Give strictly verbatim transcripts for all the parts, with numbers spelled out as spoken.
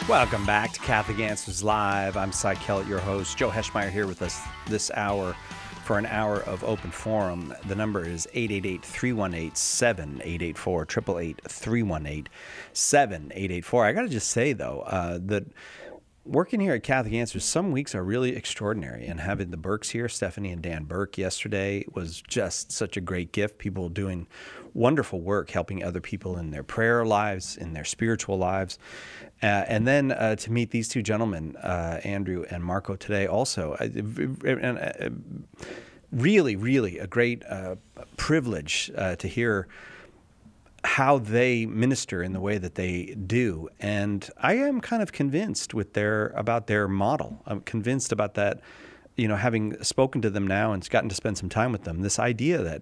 Welcome back to Catholic Answers Live. I'm Cy Kellett, your host. Joe Heschmeyer here with us this hour for an hour of open forum. The number is eight eight eight, three one eight, seven eight eight four, eight eight eight, three one eight, seven eight eight four. I got to just say, though, uh, that working here at Catholic Answers, some weeks are really extraordinary. And having the Burks here, Stephanie and Dan Burke, yesterday was just such a great gift. People doing wonderful work, helping other people in their prayer lives, in their spiritual lives. Uh, and then uh, to meet these two gentlemen, uh, Andrew and Marco, today also. Uh, and, uh, really, really a great uh, privilege uh, to hear how they minister in the way that they do. And I am kind of convinced with their about their model. I'm convinced about that, you know, having spoken to them now and gotten to spend some time with them, this idea that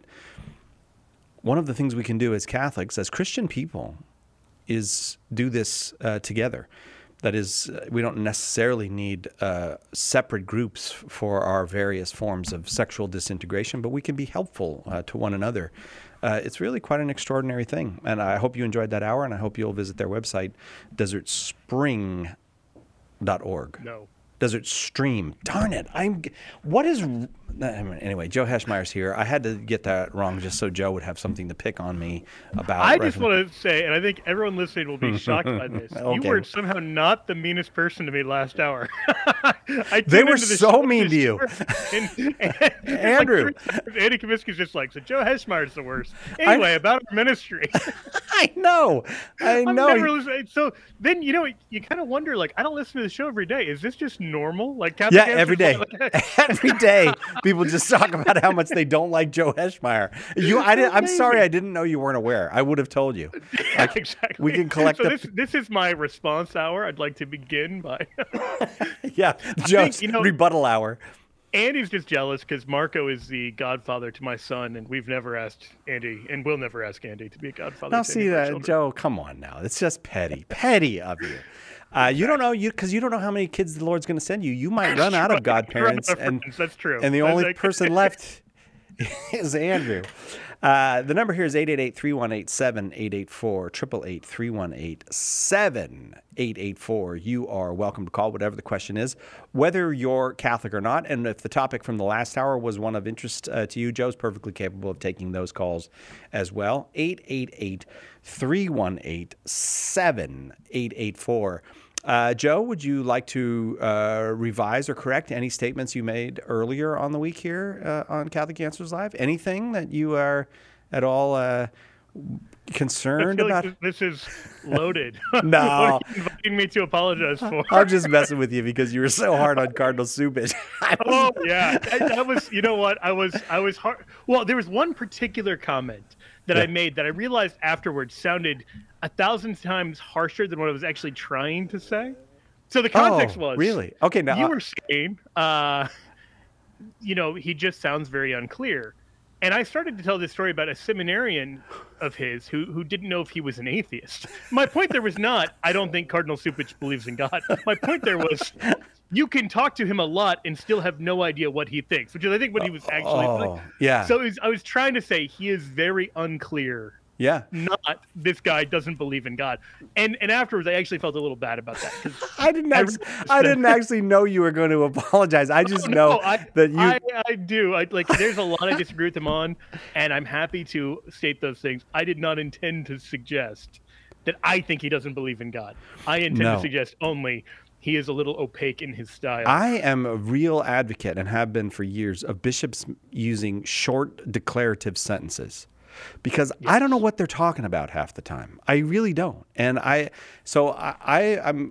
one of the things we can do as Catholics, as Christian people, is do this uh, together. That is, uh, we don't necessarily need uh, separate groups for our various forms of sexual disintegration, but we can be helpful uh, to one another. Uh, it's really quite an extraordinary thing. And I hope you enjoyed that hour, and I hope you'll visit their website, desert spring dot org. No. Desert Stream. Darn it. I'm. What is. Anyway, Joe Heschmeyer's here. I had to get that wrong just so Joe would have something to pick on me about. I just want to say, and I think everyone listening will be shocked by this. Okay. You were somehow not the meanest person to me last hour. I They tuned were into the so show mean to you. And, and, Andrew. Like, Andy Kaminsky's just like, so Joe Heschmeyer's the worst. Anyway, I, about our ministry. I know. I I'm know. never listening. So then, you know, you kind of wonder, like, I don't listen to the show every day. Is this just normal? Like, Catholic Yeah, Answers, every day. like, Every day, people just talk about how much they don't like Joe Heschmeyer. You, I didn't, I'm sorry, I didn't know you weren't aware. I would have told you. Yeah, Like, exactly. We can collect so the. this, this is my response hour. I'd like to begin by. Yeah, Joe's you know, rebuttal hour. Andy's just jealous because Marco is the godfather to my son, and we've never asked Andy, and we'll never ask Andy to be a godfather. Now, to see any of our that, children. Joe. Come on, now. It's just petty, petty of you. Uh, you don't know you because you don't know how many kids the Lord's going to send you. You might run out of godparents, and that's true. And the That's only like- person left is Andrew. Uh, the number here is eight eight eight, three one eight, seven eight eight four, eight eight eight, three one eight, seven eight eight four. You are welcome to call, whatever the question is, whether you're Catholic or not. And if the topic from the last hour was one of interest uh, to you, Joe's perfectly capable of taking those calls as well. eight eight eight, three one eight, seven eight eight four. Uh, Joe, would you like to uh, revise or correct any statements you made earlier on the week here uh, on Catholic Answers Live? Anything that you are at all uh, concerned I feel about? like this is loaded. No. What are you inviting me to apologize for? I'm just messing with you because you were so hard on Cardinal Subich. Oh yeah, I, that was. You know what? I was. I was hard. Well, there was one particular comment that Yeah. I made that I realized afterwards sounded a thousand times harsher than what I was actually trying to say. So the context Oh, was really? Okay, now you were saying, uh, you know, he just sounds very unclear. And I started to tell this story about a seminarian of his who, who didn't know if he was an atheist. My point there was not, I don't think Cardinal Supich believes in God. My point there was, you can talk to him a lot and still have no idea what he thinks, which is, I think, what he was actually Oh, like. yeah. So it was, I was trying to say he is very unclear. Yeah. Not this guy doesn't believe in God. And and afterwards, I actually felt a little bad about that. 'cause I didn't I actually, really- I didn't actually know you were going to apologize. I just Oh, know no, I, that you. I, I do. I like. There's a lot I disagree with him on, and I'm happy to state those things. I did not intend to suggest that I think he doesn't believe in God. I intend No. to suggest only he is a little opaque in his style. I am a real advocate and have been for years of bishops using short declarative sentences. Because yes. I don't know what they're talking about half the time. I really don't. And I, so I, I I'm,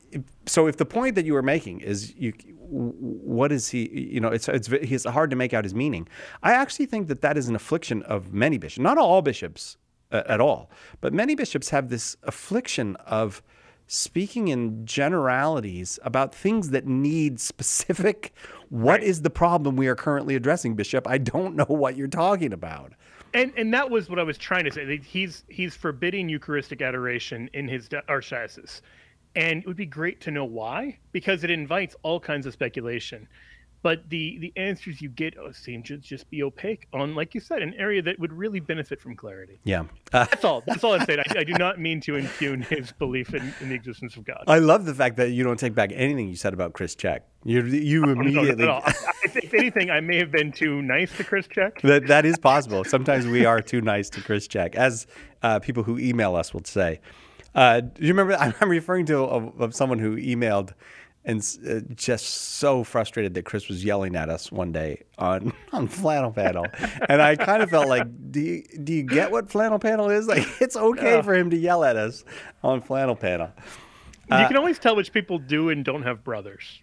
so if the point that you were making is you, what is he, you know, it's, it's, it's hard to make out his meaning. I actually think that that is an affliction of many bishops, not all bishops uh, at all, but many bishops have this affliction of speaking in generalities about things that need specific, what right. is the problem we are currently addressing, Bishop? I don't know what you're talking about. And and that was what I was trying to say. He's he's forbidding Eucharistic adoration in his archdiocese. And it would be great to know why, because it invites all kinds of speculation. but the the answers you get uh, seem to just be opaque on, like you said, an area that would really benefit from clarity. Yeah. Uh, That's all. That's all I'm saying. I, I do not mean to impugn his belief in, in the existence of God. I love the fact that you don't take back anything you said about Chris Check. You you Oh, immediately. no, no, no. I, if anything, I may have been too nice to Chris Check. that that is possible. Sometimes we are too nice to Chris Check, as uh, people who email us will say. Uh, do you remember? I'm referring to of, of someone who emailed and uh, just so frustrated that Chris was yelling at us one day on, on Flannel Panel. And I kind of felt like, do you, do you get what Flannel Panel is? Like, it's okay Yeah. for him to yell at us on Flannel Panel. You Uh, can always tell which people do and don't have brothers.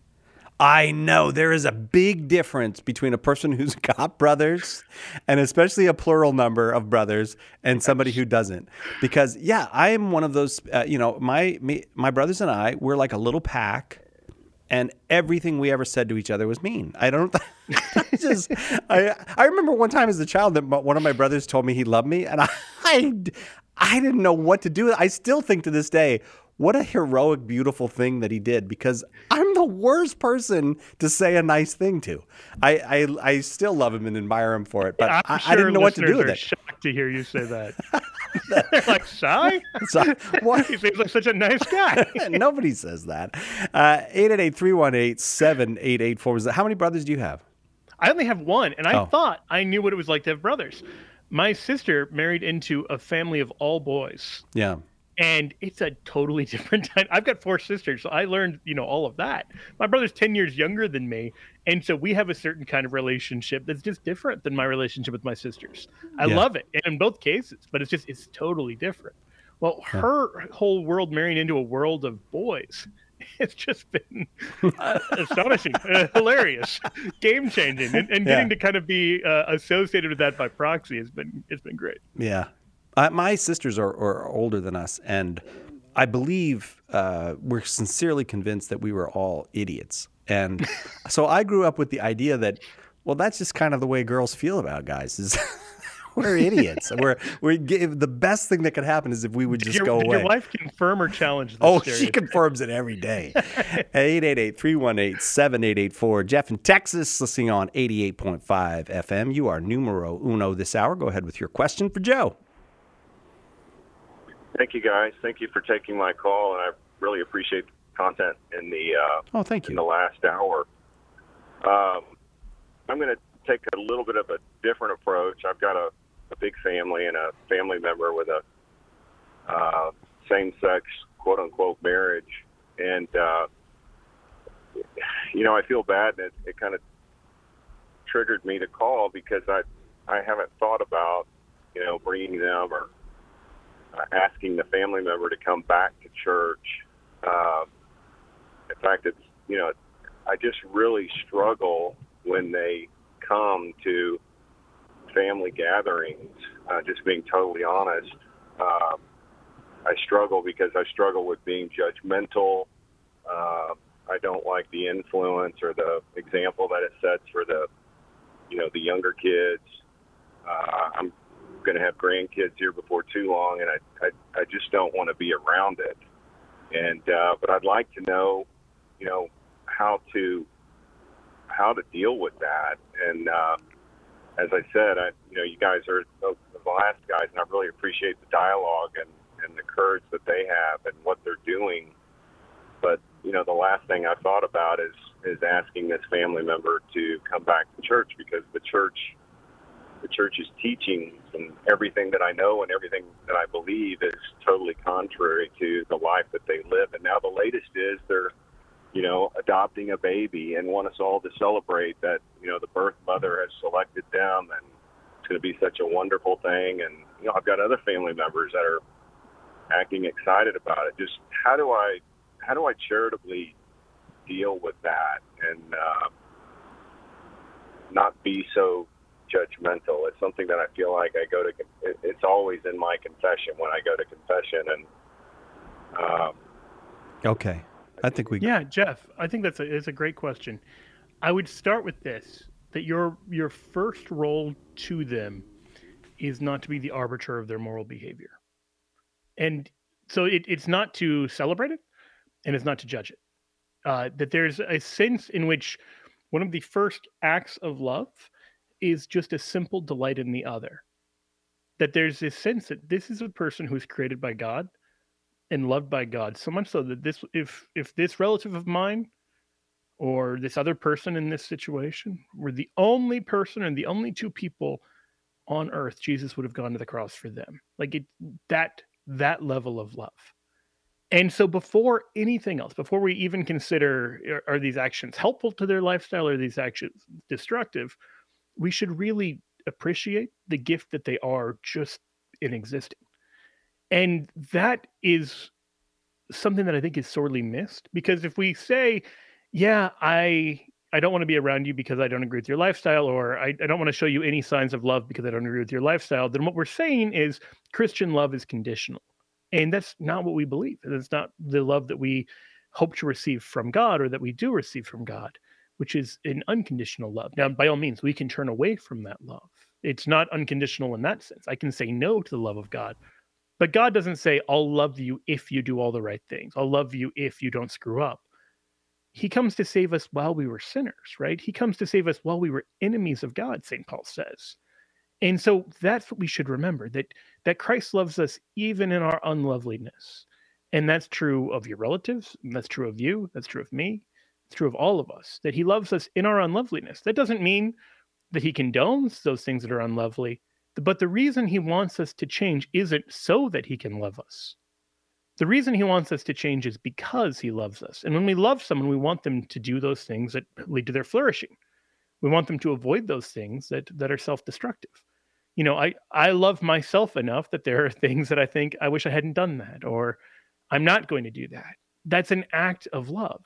I know there is a big difference between a person who's got brothers and especially a plural number of brothers and somebody who doesn't. Because, yeah, I am one of those, uh, you know, my, me, my brothers and I, we're like a little pack. And everything we ever said to each other was mean. I don't just. I I remember one time as a child that one of my brothers told me he loved me, and I I, I didn't know what to do. I still think to this day, what a heroic, beautiful thing that he did, because I'm the worst person to say a nice thing to. I I, I still love him and admire him for it, but I'm I, sure I didn't know what to do listeners with are it. shocked to hear you say that. They're like, Shy? So, what? He seems like such a nice guy. Nobody says that. Uh, eight eight eight, three one eight, seven eight eight four. How many brothers do you have? I only have one, and I Oh. thought I knew what it was like to have brothers. My sister married into a family of all boys, Yeah. and it's a totally different time. I've got four sisters, so I learned, you know, all of that. My brother's ten years younger than me, and so we have a certain kind of relationship that's just different than my relationship with my sisters. I Yeah. love it in both cases, but it's just it's totally different. Well, her whole world marrying into a world of boys. It's just been uh, astonishing, uh, hilarious, game changing, and, and getting Yeah. to kind of be uh, associated with that by proxy has been it's been great. Yeah. Uh, my sisters are, are older than us, and I believe uh, we're sincerely convinced that we were all idiots. And so I grew up with the idea that, well, that's just kind of the way girls feel about guys. Is we're idiots. We're we give the best thing that could happen is if we would Did just your, go did away. your wife confirm or challenge this Oh, she stereotype? confirms it every day. eight eight eight, three one eight, seven eight eight four. Jeff in Texas, listening on eighty-eight point five F M. You are numero uno this hour. Go ahead with your question for Joe. Thank you, guys. Thank you for taking my call, and I really appreciate the content in the uh, Oh, thank in you. the last hour. Um, I'm going to take a little bit of a different approach. I've got a, a big family and a family member with a uh, same-sex, quote-unquote, marriage, and uh, you know, I feel bad, and it, it kind of triggered me to call because I I haven't thought about, you know, bringing them or uh, asking the family member to come back to church. Uh, in fact, it's, you know, I just really struggle when they come to family gatherings, uh, just being totally honest. Um, I struggle because I struggle with being judgmental. Uh, I don't like the influence or the example that it sets for the, you know, the younger kids. Uh, I'm going to have grandkids here before too long, and I, I, I just don't want to be around it. And uh, but I'd like to know, you know, how to how to deal with that. And uh, as I said, I, you know, you guys are the, the last guys, and I really appreciate the dialogue and, and the courage that they have and what they're doing. But you know, the last thing I thought about is is asking this family member to come back to church, because the church, the church's teachings and everything that I know and everything that I believe is totally contrary to the life that they live. And now the latest is they're, you know, adopting a baby and want us all to celebrate that, you know, the birth mother has selected them, and it's going to be such a wonderful thing. And, you know, I've got other family members that are acting excited about it. Just how do I, how do I charitably deal with that and uh, not be so judgmental? It's something that I feel like I go to, it's always in my confession when I go to confession. And, um, Okay. I think we. Yeah, Jeff, I think that's a, it's a great question. I would start with this, that your your first role to them is not to be the arbiter of their moral behavior. And so it, it's not to celebrate it, and it's not to judge it. Uh, that there's a sense in which one of the first acts of love is just a simple delight in the other. That there's this sense that this is a person who's created by God and loved by God, so much so that this, if if this relative of mine or this other person in this situation were the only person and the only two people on earth, Jesus would have gone to the cross for them. Like it, that that level of love. And so before anything else, before we even consider are, are these actions helpful to their lifestyle or are these actions destructive, we should really appreciate the gift that they are just in existing. And that is something that I think is sorely missed, because if we say, yeah, I I don't want to be around you because I don't agree with your lifestyle, or I, I don't want to show you any signs of love because I don't agree with your lifestyle, then what we're saying is Christian love is conditional. And that's not what we believe. That's not the love that we hope to receive from God or that we do receive from God, which is an unconditional love. Now, by all means, we can turn away from that love. It's not unconditional in that sense. I can say no to the love of God. But God doesn't say, I'll love you if you do all the right things. I'll love you if you don't screw up. He comes to save us while we were sinners, right? He comes to save us while we were enemies of God, Saint Paul says. And so that's what we should remember, that, that Christ loves us even in our unloveliness. And that's true of your relatives, and that's true of you, that's true of me, it's true of all of us, that he loves us in our unloveliness. That doesn't mean that he condones those things that are unlovely, but the reason he wants us to change isn't so that he can love us. The reason he wants us to change is because he loves us. And when we love someone, we want them to do those things that lead to their flourishing. We want them to avoid those things that, that are self-destructive. You know, I, I love myself enough that there are things that I think I wish I hadn't done that, or I'm not going to do that. That's an act of love.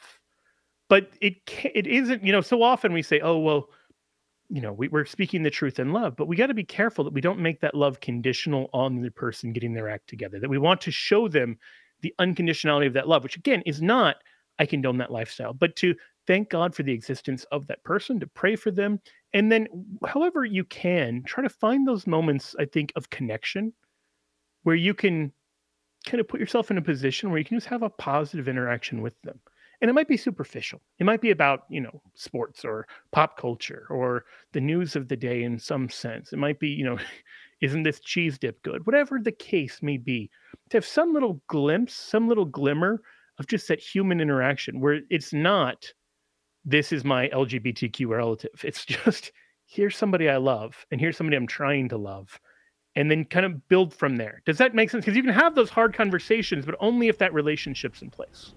But it can't, it isn't, you know, so often we say, oh, well, you know, we, we're speaking the truth in love, but we got to be careful that we don't make that love conditional on the person getting their act together, that we want to show them the unconditionality of that love, which again is not, I condone that lifestyle, but to thank God for the existence of that person, to pray for them. And then however you can, try to find those moments, I think, of connection where you can kind of put yourself in a position where you can just have a positive interaction with them. And it might be superficial. It might be about, you know, sports or pop culture or the news of the day in some sense. It might be, you know, isn't this cheese dip good? Whatever the case may be, to have some little glimpse, some little glimmer of just that human interaction where it's not, this is my L G B T Q relative. It's just, here's somebody I love and here's somebody I'm trying to love. And then kind of build from there. Does that make sense? Because you can have those hard conversations, but only if that relationship's in place.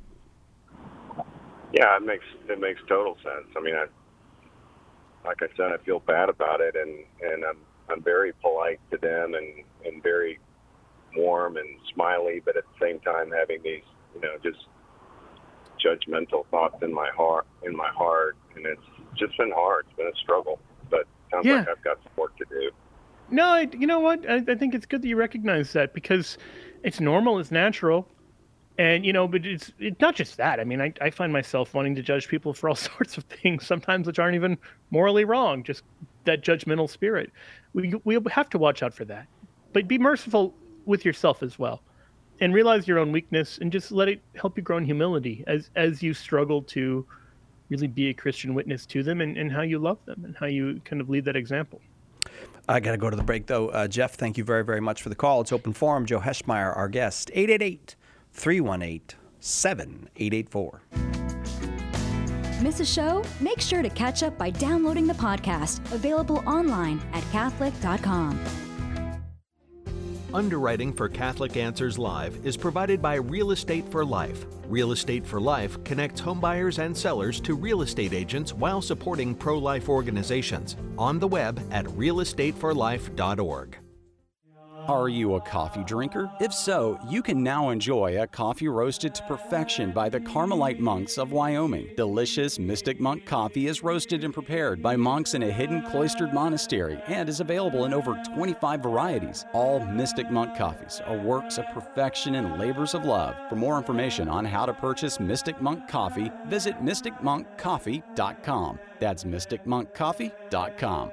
Yeah, it makes it makes total sense. I mean, I, like I said, I feel bad about it, and, and I'm I'm very polite to them and, and very warm and smiley, but at the same time having these, you know, just judgmental thoughts in my heart in my heart, and it's just been hard. It's been a struggle, but it sounds yeah. like I've got some work to do. No, I, you know what? I, I think it's good that you recognize that, because it's normal, it's natural. And, you know, but it's it's not just that. I mean, I, I find myself wanting to judge people for all sorts of things, sometimes which aren't even morally wrong, just that judgmental spirit. We we have to watch out for that. But be merciful with yourself as well. And realize your own weakness and just let it help you grow in humility as, as you struggle to really be a Christian witness to them and, and how you love them and how you kind of lead that example. I got to go to the break, though. Uh, Jeff, thank you very, very much for the call. It's Open Forum. Joe Heschmeyer, our guest, eight eight eight, three one eight, seven eight eight four. Miss a show? Make sure to catch up by downloading the podcast, available online at Catholic dot com. Underwriting for Catholic Answers Live is provided by Real Estate for Life. Real Estate for Life connects homebuyers and sellers to real estate agents while supporting pro-life organizations. On the web at real estate for life dot org. Are you a coffee drinker? If so, you can now enjoy a coffee roasted to perfection by the Carmelite monks of Wyoming. Delicious Mystic Monk coffee is roasted and prepared by monks in a hidden cloistered monastery and is available in over twenty-five varieties. All Mystic Monk coffees are works of perfection and labors of love. For more information on how to purchase Mystic Monk coffee, visit mystic monk coffee dot com. That's mystic monk coffee dot com.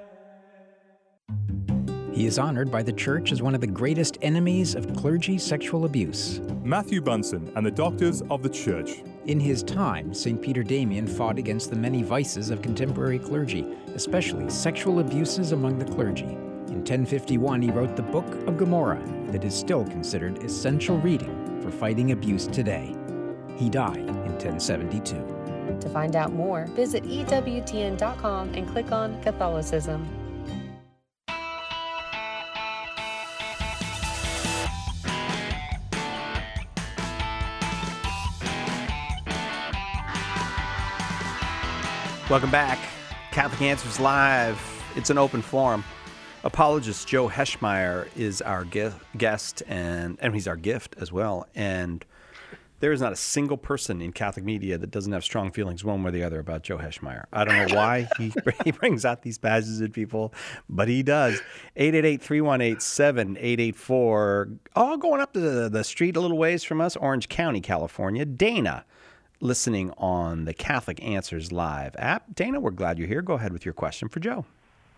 He is honored by the Church as one of the greatest enemies of clergy sexual abuse. Matthew Bunson and the Doctors of the Church, In his time, Saint Peter Damian fought against the many vices of contemporary clergy, especially sexual abuses among the clergy. In ten fifty-one, he wrote the Book of Gomorrah that is still considered essential reading for fighting abuse today. He died in ten seventy-two. To find out more, visit E W T N dot com and click on Catholicism. Welcome back. Catholic Answers Live. It's an open forum. Apologist Joe Heschmeyer is our guest, and, and he's our gift as well. And there is not a single person in Catholic media that doesn't have strong feelings one way or the other about Joe Heschmeyer. I don't know why he, he brings out these badges at people, but he does. eight eight eight, three one eight, seven eight eight four. Oh, going up to the, the street a little ways from us, Orange County, California. Dana, listening on the Catholic Answers Live app. Dana, we're glad you're here. Go ahead with your question for Joe.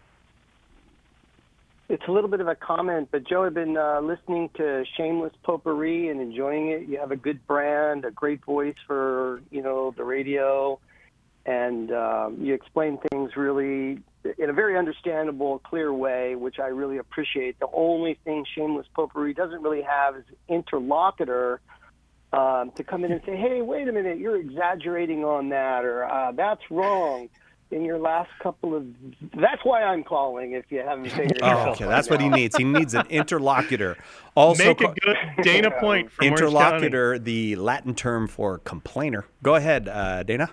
It's a little bit of a comment, but Joe, I've been uh, listening to Shameless Potpourri and enjoying it. You have a good brand, a great voice for, you know, the radio, and um, you explain things really in a very understandable, clear way, which I really appreciate. The only thing Shameless Potpourri doesn't really have is interlocutor um, to come in and say, hey, wait a minute, you're exaggerating on that, or uh, that's wrong. In your last couple of, that's why I'm calling. If you haven't figured it out. Oh, okay, that's what he needs. He needs an interlocutor. Also, make a good Dana point. From interlocutor, the Latin term for complainer. Go ahead, uh, Dana.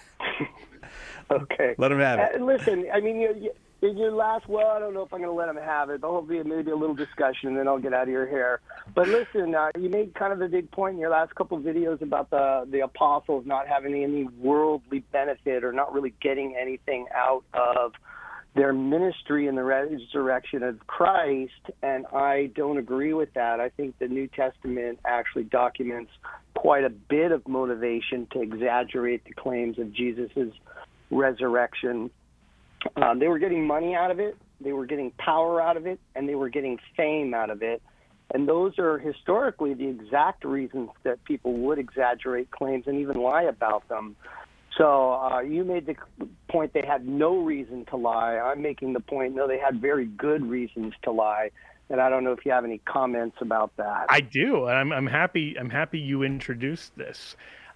Okay. Let him have it. Uh, listen, I mean, you, you, in your last, well, I don't know if I'm going to let him have it, but hopefully maybe a little discussion, and then I'll get out of your hair. But listen, uh, you made kind of a big point in your last couple of videos about the, the apostles not having any worldly benefit or not really getting anything out of their ministry in the resurrection of Christ, and I don't agree with that. I think the New Testament actually documents quite a bit of motivation to exaggerate the claims of Jesus' resurrection. Um, they were getting money out of it, they were getting power out of it, and they were getting fame out of it. And those are historically the exact reasons that people would exaggerate claims and even lie about them. So uh, you made the point they had no reason to lie. I'm making the point, no, they had very good reasons to lie. And I don't know if you have any comments about that. I do. I'm, I'm happy. I'm happy you introduced this.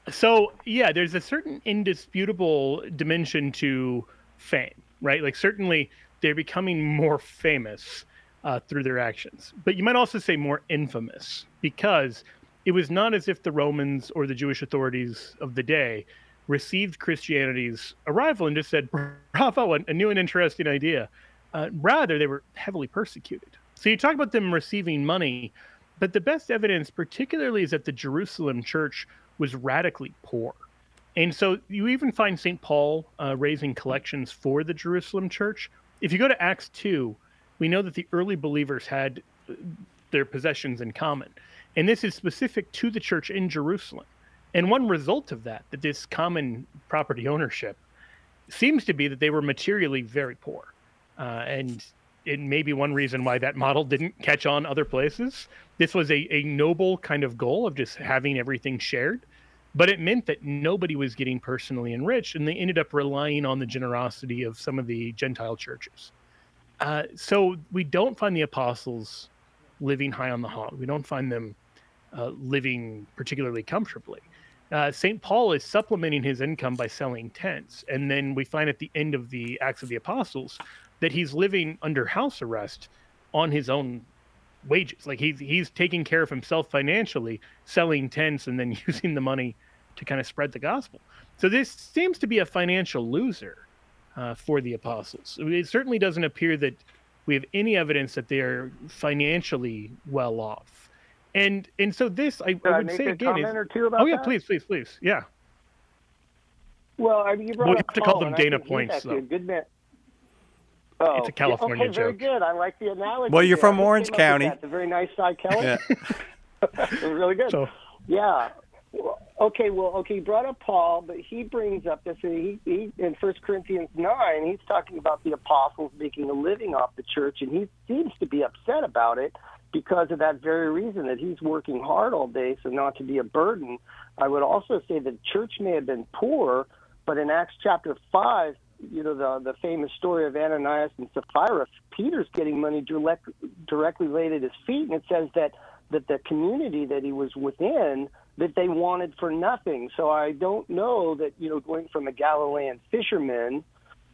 So yeah, there's a certain indisputable dimension to fame, right? Like certainly they're becoming more famous uh, through their actions, but you might also say more infamous, because it was not as if the Romans or the Jewish authorities of the day received Christianity's arrival and just said, bravo, a new and interesting idea. Uh, rather, they were heavily persecuted. So you talk about them receiving money, but the best evidence particularly is that the Jerusalem church was radically poor. And so you even find Saint Paul uh, raising collections for the Jerusalem church. If you go to Acts two, we know that the early believers had their possessions in common. And this is specific to the church in Jerusalem. And one result of that, that this common property ownership, seems to be that they were materially very poor. Uh, and it may be one reason why that model didn't catch on other places. This was a, a noble kind of goal of just having everything shared. But it meant that nobody was getting personally enriched, and they ended up relying on the generosity of some of the Gentile churches. Uh, so we don't find the apostles living high on the hog. We don't find them uh, living particularly comfortably. Uh, Saint Paul is supplementing his income by selling tents. And then we find at the end of the Acts of the Apostles that he's living under house arrest on his own wages. Like he's, he's taking care of himself financially, selling tents and then using the money to kind of spread the gospel. So this seems to be a financial loser uh, for the apostles. It certainly doesn't appear that we have any evidence that they are financially well off. And and so this, I, I would I say make a again, is, comment or two about oh yeah, that? please, please, please, yeah. Well, I mean, you brought Well, you up have to Paul, call them and Dana I think he's points, actually though. a good man. Oh, It's a California yeah, okay, very joke. good. I like the analogy. Well, you're there. from I Orange came up with County. that. It's a very nice side, Kelly. Yeah. It was really good. So, Yeah. Well, okay. Well, okay. He brought up Paul, but he brings up this. He, he in First Corinthians nine, he's talking about the apostles making a living off the church, and he seems to be upset about it because of that very reason, that he's working hard all day, so not to be a burden. I would also say that the church may have been poor, but in Acts chapter five, you know, the the famous story of Ananias and Sapphira, Peter's getting money direct, directly laid at his feet, and it says that, that the community that he was within, that they wanted for nothing. So I don't know that, you know, going from a Galilean fisherman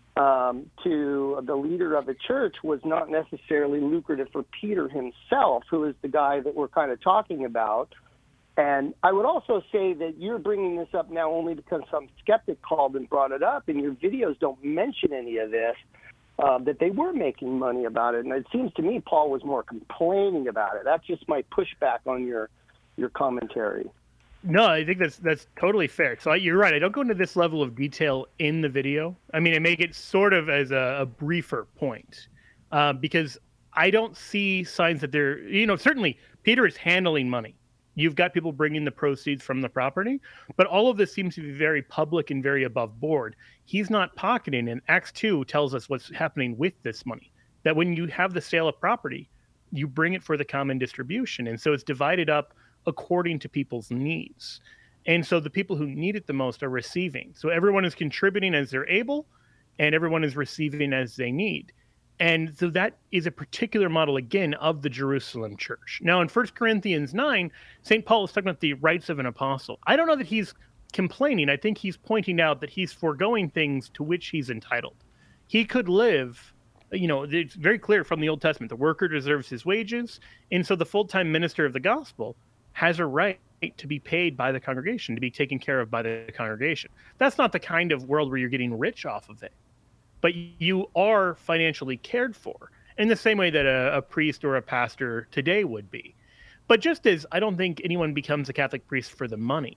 um, to the leader of a church was not necessarily lucrative for Peter himself, who is the guy that we're kind of talking about. And I would also say that you're bringing this up now only because some skeptic called and brought it up, and your videos don't mention any of this, uh, that they were making money about it. And it seems to me Paul was more complaining about it. That's just my pushback on your your commentary. No, I think that's that's totally fair. So I, you're right. I don't go into this level of detail in the video. I mean, I make it sort of as a, a briefer point uh, because I don't see signs that they're, you know, certainly Peter is handling money. You've got people bringing the proceeds from the property, but all of this seems to be very public and very above board. He's not pocketing, and Acts two tells us what's happening with this money, that when you have the sale of property, you bring it for the common distribution. And so it's divided up according to people's needs. And so the people who need it the most are receiving. So everyone is contributing as they're able, and everyone is receiving as they need. And so that is a particular model, again, of the Jerusalem church. Now, in First Corinthians nine, Saint Paul is talking about the rights of an apostle. I don't know that he's complaining. I think he's pointing out that he's foregoing things to which he's entitled. He could live, you know, it's very clear from the Old Testament, the worker deserves his wages. And so the full-time minister of the gospel has a right to be paid by the congregation, to be taken care of by the congregation. That's not the kind of world where you're getting rich off of it, but you are financially cared for in the same way that a, a priest or a pastor today would be. But just as I don't think anyone becomes a Catholic priest for the money,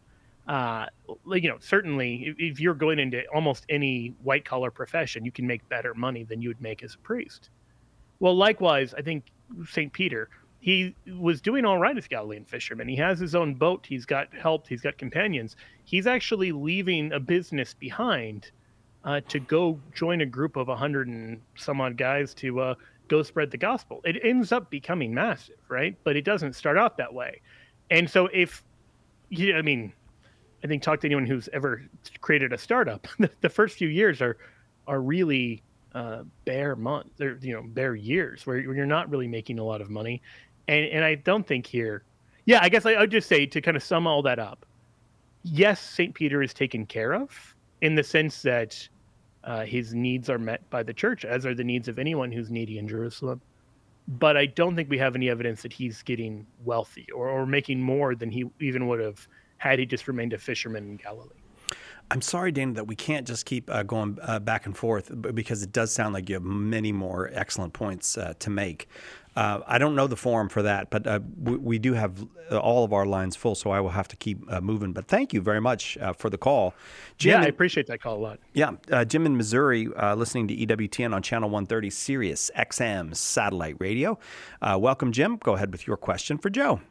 uh, you know, certainly if, if you're going into almost any white collar profession, you can make better money than you would make as a priest. Well, likewise, I think Saint Peter, he was doing all right as Galilean fisherman. He has his own boat. He's got help. He's got companions. He's actually leaving a business behind uh, to go join a group of a hundred and some odd guys to uh, go spread the gospel. It ends up becoming massive, right? But it doesn't start out that way. And so if, you, I mean, I think talk to anyone who's ever created a startup, the first few years are are really uh, bare months, they're, you know, bare years where, where you're not really making a lot of money. And and I don't think here, yeah, I guess I would just say to kind of sum all that up, yes, Saint Peter is taken care of in the sense that uh, his needs are met by the church, as are the needs of anyone who's needy in Jerusalem. But I don't think we have any evidence that he's getting wealthy or, or making more than he even would have had he just remained a fisherman in Galilee. I'm sorry, Dana, that we can't just keep uh, going uh, back and forth because it does sound like you have many more excellent points uh, to make. Uh, I don't know the forum for that, but uh, we, we do have all of our lines full, so I will have to keep uh, moving. But thank you very much uh, for the call. Jim, yeah, I appreciate that call a lot. Yeah, uh, Jim in Missouri, uh, listening to E W T N on Channel one thirty, Sirius X M Satellite Radio. Uh, welcome, Jim. Go ahead with your question for Joe.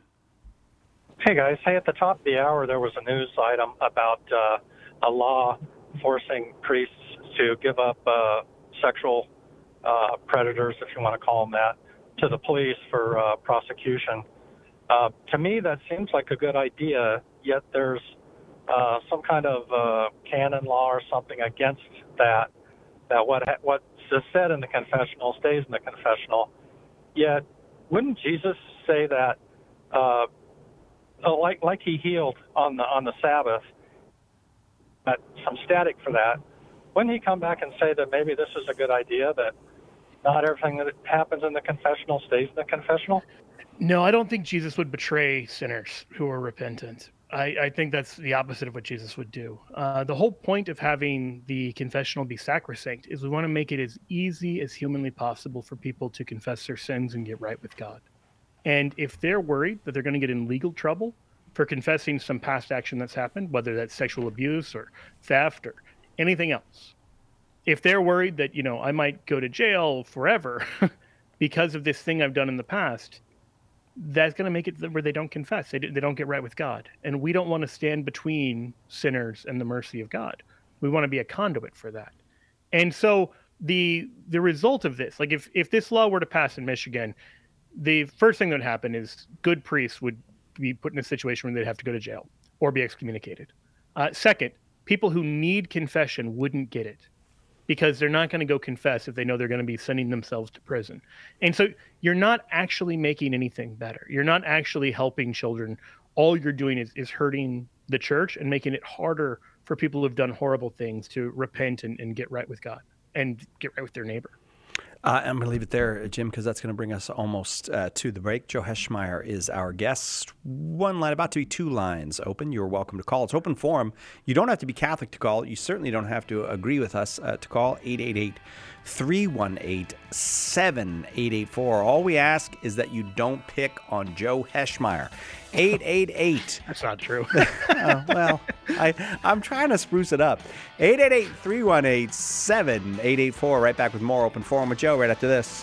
Hey, guys. Hey, at the top of the hour, there was a news item about uh, a law forcing priests to give up uh, sexual uh, predators, if you want to call them that, to the police for uh, prosecution. Uh, to me, that seems like a good idea, yet there's uh, some kind of uh, canon law or something against that, that what ha- what's said in the confessional stays in the confessional. Yet, wouldn't Jesus say that, uh, like like he healed on the on the Sabbath, uh, some static for that, wouldn't he come back and say that maybe this is a good idea, that not everything that happens in the confessional stays in the confessional? No, I don't think Jesus would betray sinners who are repentant. I, I think that's the opposite of what Jesus would do. Uh, the whole point of having the confessional be sacrosanct is we want to make it as easy as humanly possible for people to confess their sins and get right with God. And if they're worried that they're going to get in legal trouble for confessing some past action that's happened, whether that's sexual abuse or theft or anything else, if they're worried that, you know, I might go to jail forever because of this thing I've done in the past, that's going to make it where they don't confess. They, they don't get right with God. And we don't want to stand between sinners and the mercy of God. We want to be a conduit for that. And so the the result of this, like if, if this law were to pass in Michigan, the first thing that would happen is good priests would be put in a situation where they'd have to go to jail or be excommunicated. Uh, second, people who need confession wouldn't get it because they're not going to go confess if they know they're going to be sending themselves to prison. And so you're not actually making anything better. You're not actually helping children. All you're doing is, is hurting the church and making it harder for people who've done horrible things to repent and, and get right with God and get right with their neighbor. Uh, I'm going to leave it there, Jim, because that's going to bring us almost uh, to the break. Joe Heschmeyer is our guest. One line, about to be two lines open. You're welcome to call. It's open forum. You don't have to be Catholic to call. You certainly don't have to agree with us uh, to call eight eight eight, three one eight, seven eight eight four. All we ask is that you don't pick on Joe Heschmeyer. eight eight eight. That's not true. oh, well, I, I'm trying to spruce it up. eight eight eight, three one eight, seven eight eight four. Right back with more Open Forum with Joe right after this.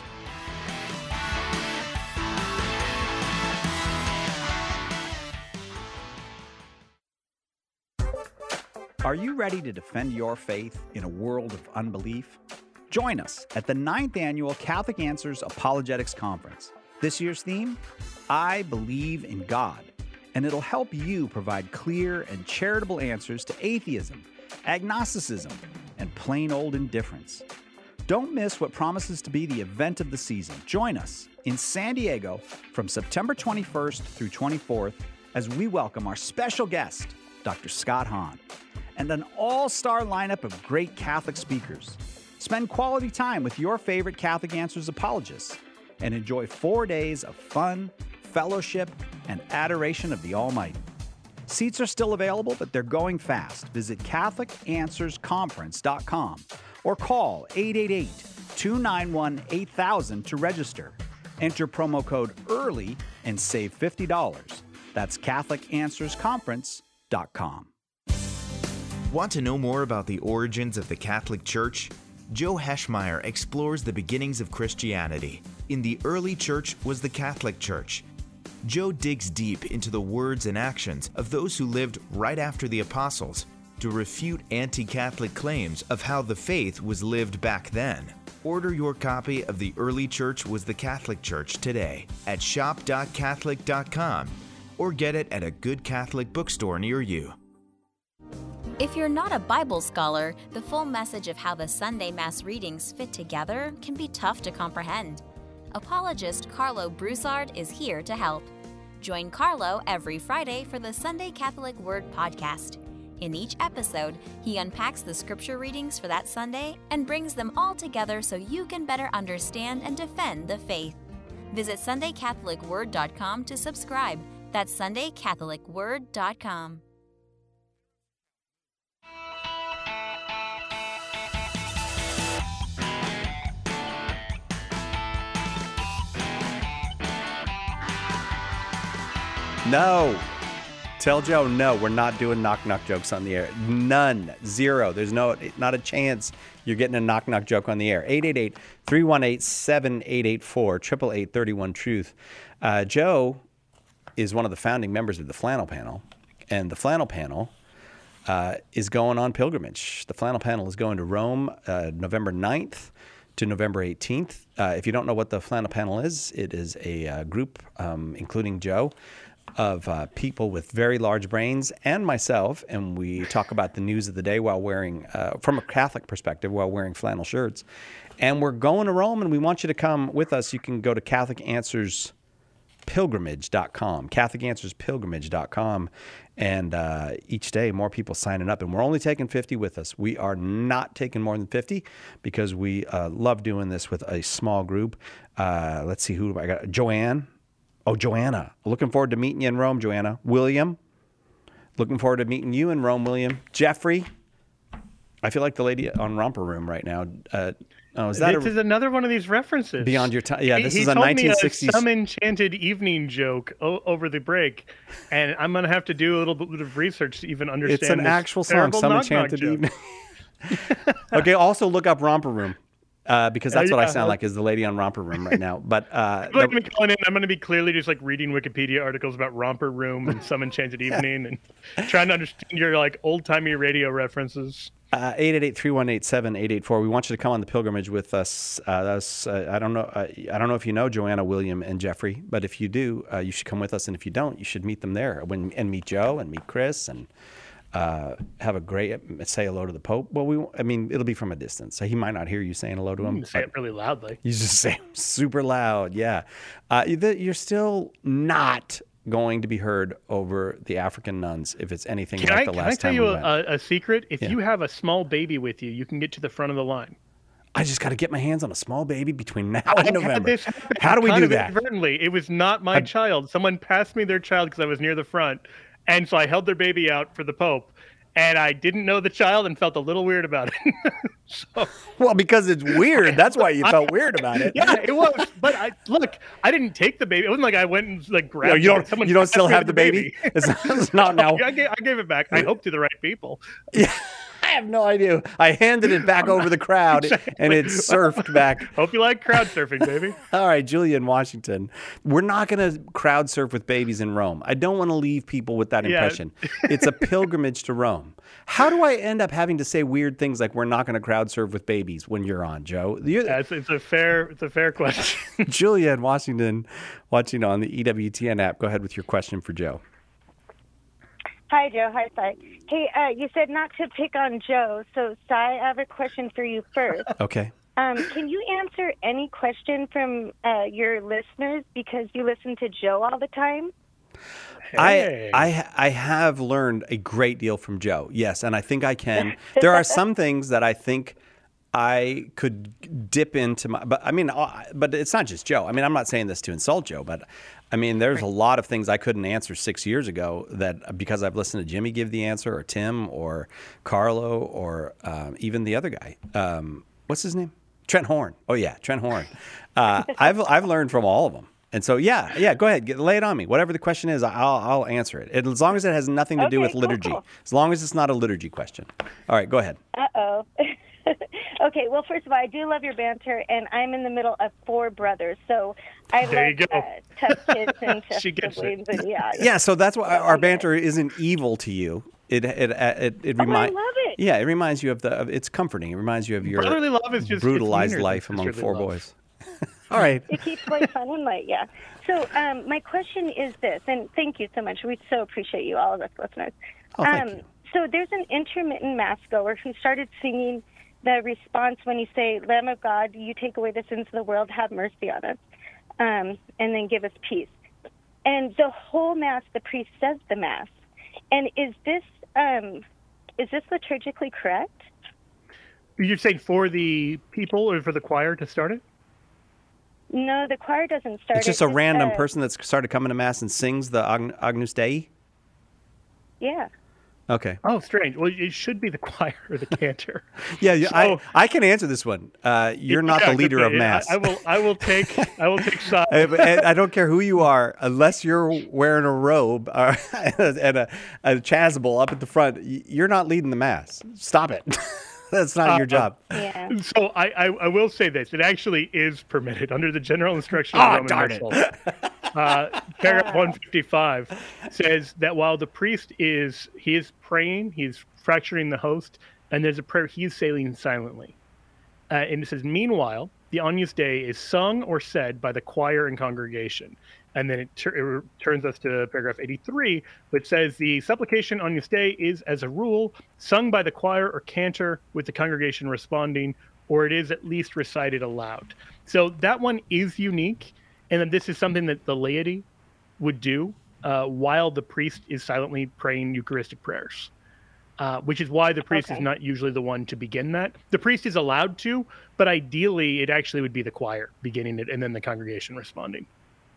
Are you ready to defend your faith in a world of unbelief? Join us at the ninth Annual Catholic Answers Apologetics Conference. This year's theme, I Believe in God, and it'll help you provide clear and charitable answers to atheism, agnosticism, and plain old indifference. Don't miss what promises to be the event of the season. Join us in San Diego from September twenty-first through twenty-fourth as we welcome our special guest, Doctor Scott Hahn, and an all-star lineup of great Catholic speakers. Spend quality time with your favorite Catholic Answers apologists and enjoy four days of fun, fellowship, and adoration of the Almighty. Seats are still available, but they're going fast. Visit Catholic Answers Conference dot com or call eight eight eight, two nine one, eight thousand to register. Enter promo code EARLY and save fifty dollars. That's Catholic Answers Conference dot com. Want to know more about the origins of the Catholic Church? Joe Heschmeyer explores the beginnings of Christianity. In the early church was the Catholic Church. Joe digs deep into the words and actions of those who lived right after the apostles to refute anti-Catholic claims of how the faith was lived back then. Order your copy of The Early Church Was the Catholic Church today at shop dot catholic dot com or get it at a good Catholic bookstore near you. If you're not a Bible scholar, the full message of how the Sunday Mass readings fit together can be tough to comprehend. Apologist Carlo Broussard is here to help. Join Carlo every Friday for the Sunday Catholic Word podcast. In each episode, he unpacks the scripture readings for that Sunday and brings them all together so you can better understand and defend the faith. Visit sunday catholic word dot com to subscribe. That's sunday catholic word dot com. No. Tell Joe, no, we're not doing knock-knock jokes on the air. None. Zero. There's no, not a chance you're getting a knock-knock joke on the air. eight eight eight, three one eight, seven eight eight four, eight eight eight, three one, truth. Uh, Joe is one of the founding members of the Flannel Panel, and the Flannel Panel uh, is going on pilgrimage. The Flannel Panel is going to Rome uh, November ninth to November eighteenth. Uh, if you don't know what the Flannel Panel is, it is a uh, group, um, including Joe, of uh, people with very large brains and myself, and we talk about the news of the day while wearing, uh, from a Catholic perspective, while wearing flannel shirts. And we're going to Rome, and we want you to come with us. You can go to Catholic Answers Pilgrimage dot com, Catholic Answers Pilgrimage dot com, and uh, each day more people signing up, and we're only taking fifty with us. We are not taking more than fifty because we uh, love doing this with a small group. Uh, let's see who I got. Joanne. Oh, Joanna. Looking forward to meeting you in Rome, Joanna. William. Looking forward to meeting you in Rome, William. Jeffrey. I feel like the lady on Romper Room right now. Uh, oh, is that this a, is another one of these references. Beyond your time. Yeah, this he, is he a nineteen sixties. He told me a some enchanted evening joke o- over the break, and I'm going to have to do a little bit of research to even understand It's an this actual song, Some Enchanted Evening. Okay, also look up Romper Room. Uh, because that's uh, yeah, what I sound like is the lady on Romper Room right now. But uh, like the, me calling in, I'm going to be clearly just like reading Wikipedia articles about Romper Room and Some Enchanted Evening and trying to understand your like old timey radio references. Uh, eight eight eight, three one eight, seven eight eight four. We want you to come on the pilgrimage with us. Uh, that's, uh, I don't know. Uh, I don't know if you know Joanna, William, and Jeffrey, but if you do, uh, you should come with us. And if you don't, you should meet them there. When and meet Joe and meet Chris and uh, have a great say hello to the Pope. Well, we. I mean, it'll be from a distance, so he might not hear you saying hello to him. You say it really loudly. You just say it super loud. Yeah, uh, you're still not going to be heard over the African nuns if it's anything can like I, the can last I tell time you we a, went. a, a secret? If Yeah. you have a small baby with you, you can get to the front of the line. I just got to get my hands on a small baby between now I and had November. this happen How do we kind do of that? Inadvertently. It was not my I- child. Someone passed me their child because I was near the front, and so I held their baby out for the Pope. And I didn't know the child and felt a little weird about it. so, Well, because it's weird. That's why you felt weird about it. yeah, it was. But I look, I didn't take the baby. It wasn't like I went and like grabbed. No, you it. don't. Someone You don't passed still me have the baby. It's, it's not now. I gave, I gave it back. I hope to the right people. Yeah, I have no idea. I handed it back over the crowd, and it surfed back. Hope you like crowd surfing, baby. All right, Julia in Washington. We're not going to crowd surf with babies in Rome. I don't want to leave people with that Yeah. impression. It's a pilgrimage to Rome. How do I end up having to say weird things like we're not going to crowd surf with babies when you're on, Joe? You- Yeah, it's, it's a fair, it's a fair question. Julia in Washington, watching on the E W T N app. Go ahead with your question for Joe. Hi, Joe. Hi, Cy. Hey, uh, you said not to pick on Joe, so Cy, I have a question for you first. Okay. Um, can you answer any question from uh, your listeners because you listen to Joe all the time? I, I I have learned a great deal from Joe. Yes, and I think I can. There are some things that I think I could dip into my, but I mean, uh, but it's not just Joe. I mean, I'm not saying this to insult Joe, but I mean, there's a lot of things I couldn't answer six years ago that because I've listened to Jimmy give the answer, or Tim, or Carlo, or um, even the other guy. Um, what's his name? Trent Horn. Oh yeah, Trent Horn. Uh, I've I've learned from all of them. And so, yeah, yeah, go ahead. Get, lay it on me. Whatever the question is, I'll I'll answer it. it. As long as it has nothing to do Okay, with cool, liturgy. cool. As long as it's not a liturgy question. All right, go ahead. Uh-oh. Okay, well, first of all, I do love your banter, and I'm in the middle of four brothers, so I There you love go. uh, tough kids and tough She gets it. siblings, and yeah. Yeah, so that's why our banter isn't evil to you. It it it it Oh, I reminds. love it. Yeah, it reminds you of the. Of, it's comforting. It reminds you of your Brotherly love is just- brutalized it's meaner than life among sisterly four love. boys. All right. It keeps life fun and light, yeah. So um, my question is this, and thank you so much. We so appreciate you, all of us listeners. Oh, thank um, So there's an intermittent mass goer who started singing the response when you say, Lamb of God, you take away the sins of the world, have mercy on us, um, and then give us peace. And the whole mass, the priest says the mass. And is this um, is this liturgically correct? You're saying for the people or for the choir to start it? No, the choir doesn't start. It's just it. a random uh, person that's started coming to mass and sings the Agn- Agnus Dei. Yeah. Okay. Oh, strange. Well, it should be the choir or the cantor. Yeah, yeah, I So- I can answer this one. Uh, you're not Yeah, the leader of okay, mass. I, I will. I will take. I will take sides. Uh, but- and I don't care who you are, unless you're wearing a robe or, and a, a chasuble up at the front, y- you're not leading the mass. Stop it. That's not Uh, your job. Yeah. So I, I, I will say this: it actually is permitted under the general instructions Ah, of the darn Roman it. Missal. Uh, paragraph one fifty-five says that while the priest is he is praying, he's fracturing the host, and there's a prayer he's saying silently. Uh, and it says, meanwhile, the Agnus Dei is sung or said by the choir and congregation. And then it, tur- it turns us to paragraph eighty-three, which says the supplication Agnus Dei is, as a rule, sung by the choir or cantor with the congregation responding, or it is at least recited aloud. So that one is unique, and then this is something that the laity would do uh, while the priest is silently praying Eucharistic prayers. Uh, which is why the priest Okay. is not usually the one to begin that. The priest is allowed to, but ideally it actually would be the choir beginning it and then the congregation responding.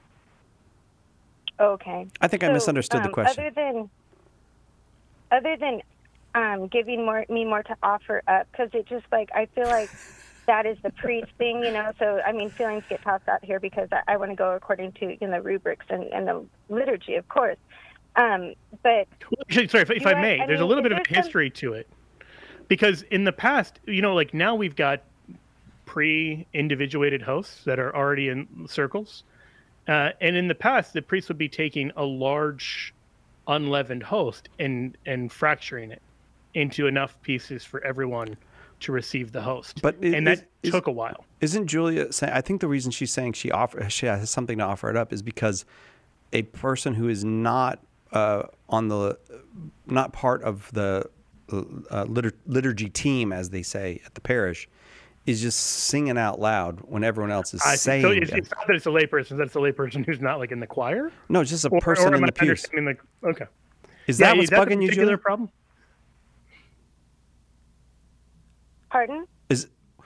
Okay. I think I misunderstood the um, question. Other than, other than um, giving more me more to offer up, because it just like I feel like that is the priest thing, you know. So I mean, feelings get tossed out here because I, I want to go according to you know the rubrics and, and the liturgy, of course. Um, but Actually, sorry, if, if Do I I- may, I there's a mean, little is bit of there some- history to it. Because in the past, you know, like now we've got pre-individuated hosts that are already in circles. Uh, and in the past, the priest would be taking a large unleavened host and, and fracturing it into enough pieces for everyone to receive the host. But it, and that is, took a while. Isn't Julia saying? I think the reason she's saying she offer she has something to offer it up is because a person who is not uh, on the not part of the uh, litur- liturgy team, as they say at the parish, is just singing out loud when everyone else is I saying. So it's, it. it's not that it's a layperson. That's a layperson who's not like in the choir. No, it's just a or, person or in am the I pews. understanding, Like, okay. Is yeah, that what's is that bugging the you, particular Julia? problem? Pardon? Is,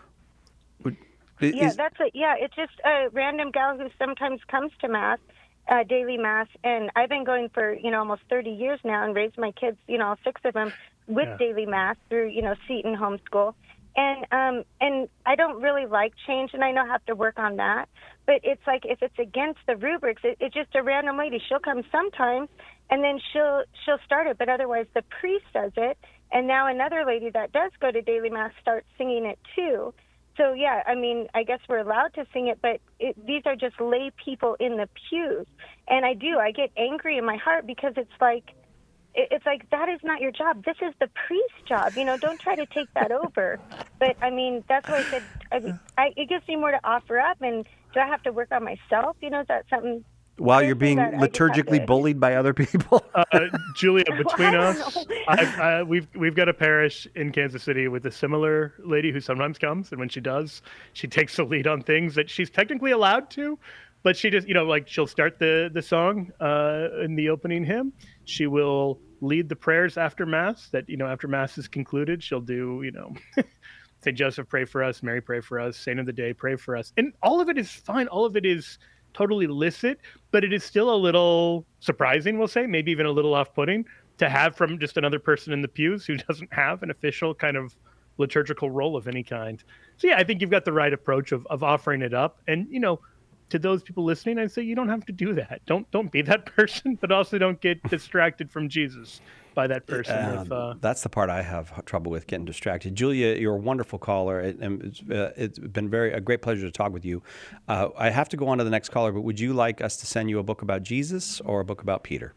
is Yeah, that's it. Yeah, it's just a random gal who sometimes comes to Mass, uh, daily Mass, and I've been going for, you know, almost thirty years now and raised my kids, you know, all six of them with Yeah. daily Mass through, you know, Seton homeschool. And um, and I don't really like change, and I know I have to work on that. But it's like if it's against the rubrics, it, it's just a random lady. She'll come sometimes, and then she'll she'll start it. But otherwise, the priest does it. And now another lady that does go to daily Mass starts singing it too. So, yeah, I mean, I guess we're allowed to sing it, but it, these are just lay people in the pews. And I do. I get angry in my heart because it's like, it, it's like, that is not your job. This is the priest's job. You know, don't try to take that over. But, I mean, that's why I said, I, I, it gives me more to offer up. And do I have to work on myself? You know, is that something... While you're being that I just have liturgically to- bullied by other people? Uh, Julia, between I don't us, know. I've, uh, we've we've got a parish in Kansas City with a similar lady who sometimes comes, and when she does, she takes the lead on things that she's technically allowed to, but she just, you know, like she'll start the the song uh, in the opening hymn. She will lead the prayers after Mass. That, you know, after Mass is concluded, she'll do, you know, Saint Joseph, pray for us. Mary, pray for us. Saint of the Day, pray for us. And all of it is fine. All of it is totally licit, but it is still a little surprising, we'll say, maybe even a little off-putting to have from just another person in the pews who doesn't have an official kind of liturgical role of any kind. So yeah, I think you've got the right approach of, of offering it up. And, you know, to those people listening, I'd say you don't have to do that. Don't don't be that person, but also don't get distracted from Jesus by that person. Uh, if, uh, that's the part I have trouble with, getting distracted. Julia, you're a wonderful caller, and it's, uh, it's been very a great pleasure to talk with you. Uh, I have to go on to the next caller, but would you like us to send you a book about Jesus or a book about Peter?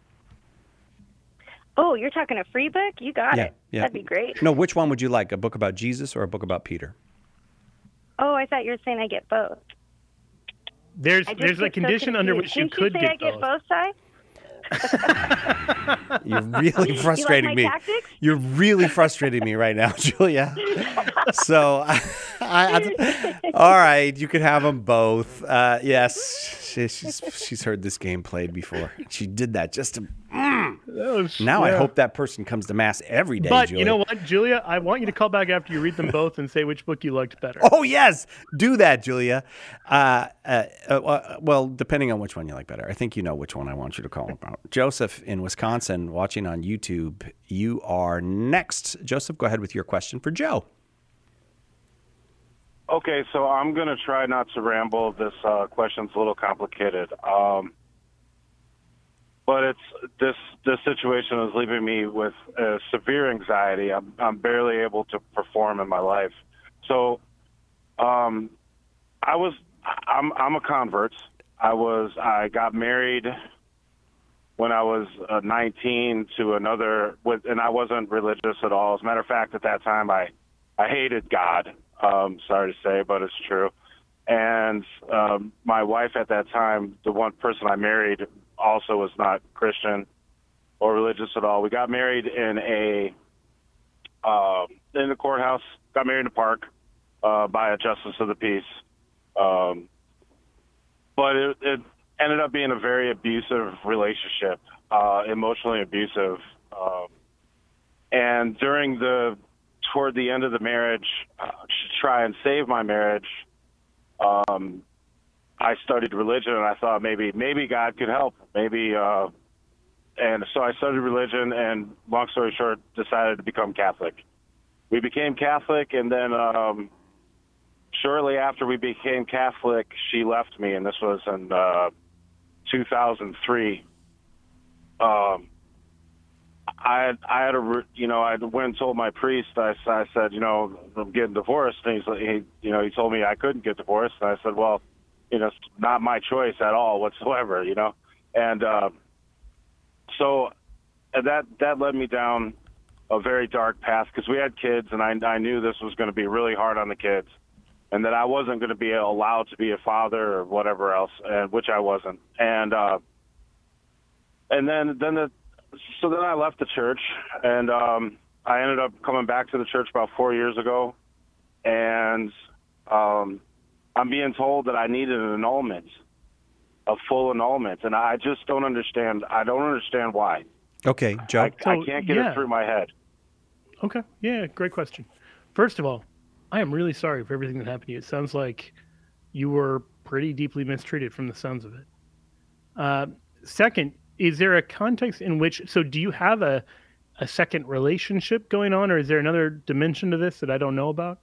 Oh, you're talking a free book? You got Yeah, it. yeah. That'd be great. No, which one would you like? A book about Jesus or a book about Peter? Oh, I thought you were saying I get both. there's I just there's a get so condition under confused. which you Didn't could you say get I get both. both sides? You're really frustrating my me. tactics? You're really frustrating me right now, Julia. So, I, I, all right, you can have them both. Uh, yes, she, she's she's heard this game played before. She did that just to. Mm. Now I yeah. hope that person comes to Mass every day, But Julia. you know what, Julia? I want you to call back after you read them both and say which book you liked better. Oh, yes. Do that, Julia. Uh, uh, uh, well, depending on which one you like better. I think you know which one I want you to call about. Joseph in Wisconsin, watching on YouTube. You are next. Joseph, go ahead with your question for Joe. Okay, so I'm going to try not to ramble. This uh, question's a little complicated. Um, but it's this this situation is leaving me with uh, severe anxiety. I'm, I'm barely able to perform in my life. So um, I was I'm I'm a convert. I was I got married when I was uh, nineteen to another, with, and I wasn't religious at all. As a matter of fact, at that time, I I hated God. Um, sorry to say, but it's true. And um, my wife at that time, the one person I married, also was not Christian or religious at all. We got married in a uh, in the courthouse. Got married in a park uh, by a justice of the peace. Um, but it, it ended up being a very abusive relationship, uh, emotionally abusive. Um, and during the toward the end of the marriage, uh, to try and save my marriage, um, I studied religion, and I thought maybe maybe God could help. Maybe, uh, and so I studied religion, and long story short, decided to become Catholic. We became Catholic, and then um, shortly after we became Catholic, she left me, and this was in uh, two thousand three. Um, I had, I had a, you know, I went and told my priest. I, I said, you know, I'm getting divorced, and he's, he, you know, he told me I couldn't get divorced, and I said, well, you know, it's not my choice at all whatsoever, you know, and uh, so and that that led me down a very dark path because we had kids, and I, I knew this was going to be really hard on the kids, and that I wasn't going to be allowed to be a father or whatever else, and which I wasn't. And uh, and then then the so then I left the church, and um, I ended up coming back to the church about four years ago, and um, I'm being told that I needed an annulment, a full annulment, and I just don't understand. I don't understand why. Okay, Joe. I, So, I can't get yeah. it through my head. Okay. Yeah, great question. First of all, I am really sorry for everything that happened to you. It sounds like you were pretty deeply mistreated from the sounds of it. Uh, second, is there a context in which, so do you have a, a second relationship going on, or is there another dimension to this that I don't know about?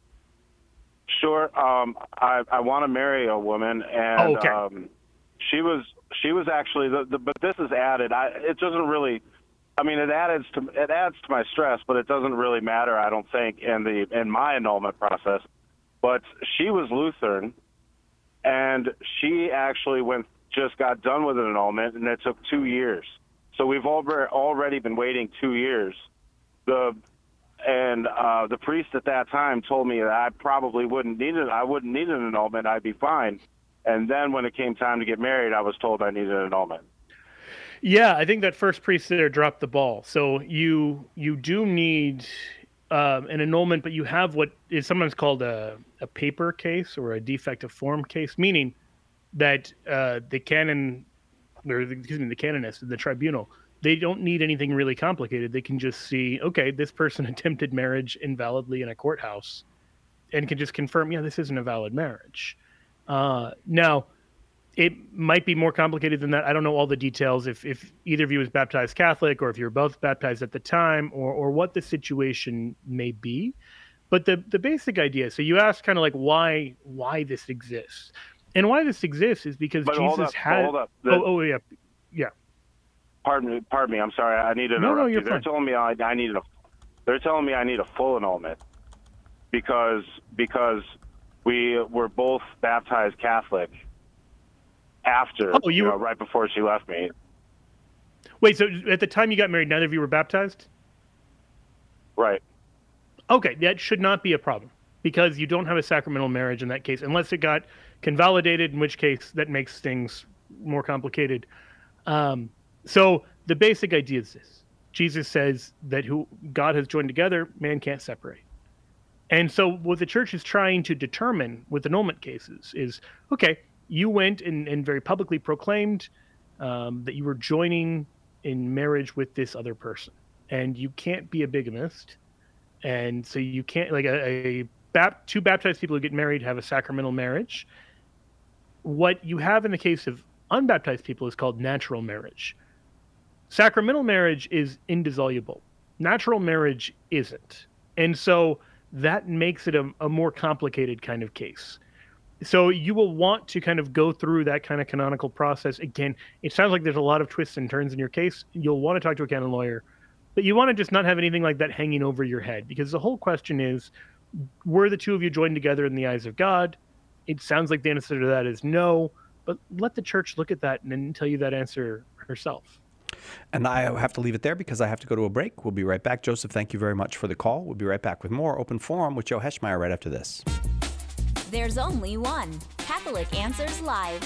Sure. Um, I, I want to marry a woman, and Oh, okay. um, she was she was actually the, the but this is added. I, it doesn't really. I mean, it adds to it adds to my stress, but it doesn't really matter. I don't think in the in my annulment process. But she was Lutheran, and she actually went just got done with an annulment, and it took two years. So we've already already been waiting two years. The and uh, the priest at that time told me that I probably wouldn't need it. I wouldn't need an annulment. I'd be fine. And then when it came time to get married, I was told I needed an annulment. Yeah, I think that first priest there dropped the ball. So you you do need um, an annulment, but you have what is sometimes called a, a paper case or a defective form case, meaning that uh, the canon, or the, excuse me, the canonist, the tribunal, they don't need anything really complicated. They can just see, okay, this person attempted marriage invalidly in a courthouse, and can just confirm, yeah, this isn't a valid marriage. Uh, now, it might be more complicated than that. I don't know all the details. If if either of you is baptized Catholic, or if you're both baptized at the time, or or what the situation may be. But the the basic idea. So you asked kind of like why why this exists, and why this exists is because But Jesus hold up, had. hold up. The- oh, oh yeah, yeah. Pardon me. Pardon me. I'm sorry. I need to interrupt No, no, you. you're They're fine. telling me I, I need a. They're telling me I need a full annulment because because we were both baptized Catholic after, Oh, you you know, were- right before she left me. Wait, so at the time you got married, neither of you were baptized? Right. Okay, that should not be a problem because you don't have a sacramental marriage in that case, unless it got convalidated, in which case that makes things more complicated. Um, so the basic idea is this. Jesus says that who God has joined together, man can't separate. And so what the church is trying to determine with annulment cases is, okay, you went and, and very publicly proclaimed um, that you were joining in marriage with this other person. And you can't be a bigamist. And so you can't, like a, a bap, two baptized people who get married have a sacramental marriage. What you have in the case of unbaptized people is called natural marriage. Sacramental marriage is indissoluble. Natural marriage isn't. And so that makes it a, a more complicated kind of case. So you will want to kind of go through that kind of canonical process. Again, it sounds like there's a lot of twists and turns in your case. You'll want to talk to a canon lawyer, but you want to just not have anything like that hanging over your head, because the whole question is, were the two of you joined together in the eyes of God? It sounds like the answer to that is no, but let the church look at that and then tell you that answer herself. And I have to leave it there because I have to go to a break. We'll be right back. Joseph, thank you very much for the call. We'll be right back with more Open Forum with Joe Heschmeyer right after this. There's only one Catholic Answers Live.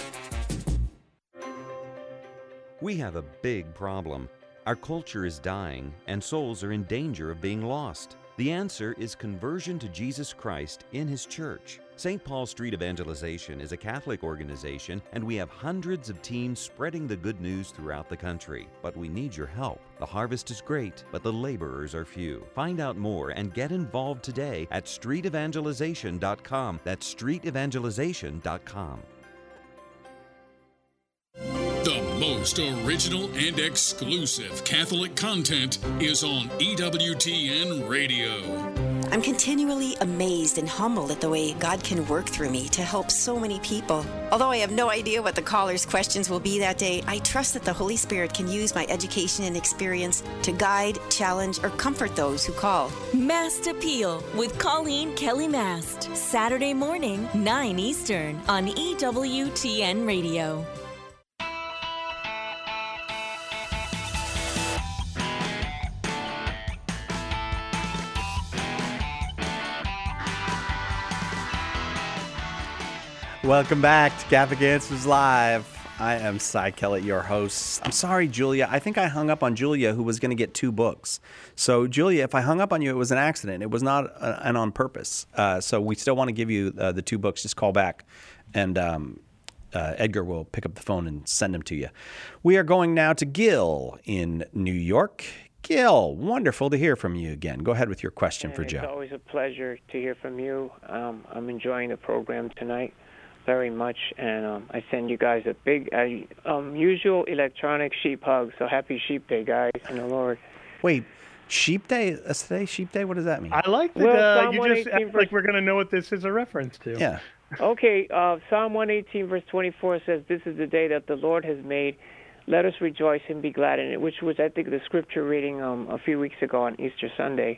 We have a big problem. Our culture is dying, and souls are in danger of being lost. The answer is conversion to Jesus Christ in His church. Saint Paul Street Evangelization is a Catholic organization, and we have hundreds of teams spreading the good news throughout the country. But we need your help. The harvest is great, but the laborers are few. Find out more and get involved today at street evangelization dot com. That's street evangelization dot com. The most original and exclusive Catholic content is on E W T N Radio. I'm continually amazed and humbled at the way God can work through me to help so many people. Although I have no idea what the caller's questions will be that day, I trust that the Holy Spirit can use my education and experience to guide, challenge, or comfort those who call. Mast Appeal with Colleen Kelly Mast. Saturday morning, nine Eastern on E W T N Radio. Welcome back to Catholic Answers Live. I am Cy Kellett, your host. I'm sorry, Julia. I think I hung up on Julia, who was going to get two books. So, Julia, if I hung up on you, it was an accident. It was not uh, an on purpose. Uh, so we still want to give you uh, the two books. Just call back, and um, uh, Edgar will pick up the phone and send them to you. We are going now to Gil in New York. Gil, wonderful to hear from you again. Go ahead with your question and for it's Joe. It's always a pleasure to hear from you. Um, I'm enjoying the program tonight very much, and um, I send you guys a big, uh, um, usual electronic sheep hug. So happy Sheep Day, guys, in the Lord. Wait, Sheep Day? Is today Sheep Day? What does that mean? I like that well, uh, you just act verse... like we're going to know what this is a reference to. Yeah. Okay, uh, Psalm one eighteen, verse twenty-four says, "This is the day that the Lord has made. Let us rejoice and be glad in it," which was, I think, the scripture reading um, a few weeks ago on Easter Sunday.